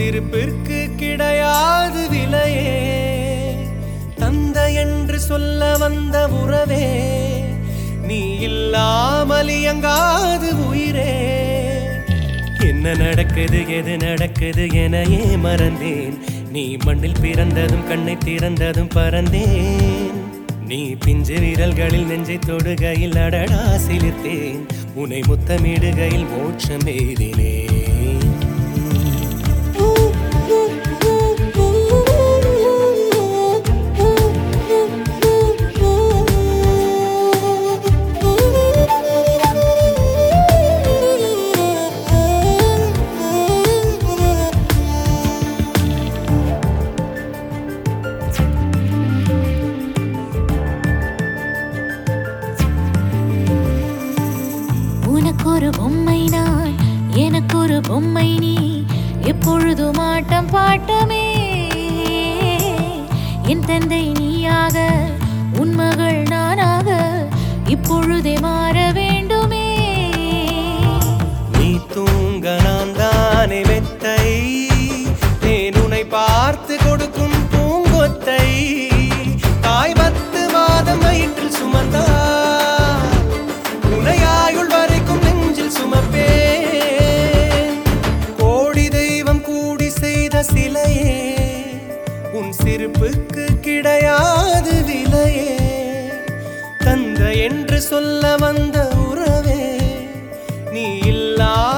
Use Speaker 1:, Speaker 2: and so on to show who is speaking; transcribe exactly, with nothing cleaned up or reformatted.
Speaker 1: சிரிப்பிற்கு கிடையாது விலையே. தந்தை என்று சொல்ல வந்த உறவே, நீ இல்லாமல் இயங்காது உயிரே. என்ன நடக்குது எது நடக்குது எனையே மறந்தேன். நீ மண்ணில் பிறந்ததும் கண்ணை திறந்ததும் பறந்தேன். நீ பிஞ்சு விரல்களில் நெஞ்சை தொடுகையில் அடடா சிலிர்த்தேன். உன்னை முத்தமிடுகையில் மோட்சம் எய்தினேன்.
Speaker 2: ஒரு பொம்மை நான், எனக்கு ஒரு பொம்மை நீ, எப்பொழுதும் ஆட்டம் பாட்டமே. என் தந்தை நீயாக, உன் மகள் நானாக, இப்பொழுதே மாற வேண்டுமே.
Speaker 1: நீ தூங்க நான் தானே மெத்தை, தேன் உன்னை பார்த்து கொடுக்கும் பூங்கொத்தை. தாய் பத்து மாதம் வயிற்றில் சுமந்தா, உனையாயுள் வரைக்கும் நெஞ்சில் சுமப்பேன். கோடி தெய்வம் கூடி செய்த சிலையே, உன் சிரிப்புக்கு கிடையாது விலையே. தந்தை என்று சொல்ல வந்த உறவே, நீ இல்லா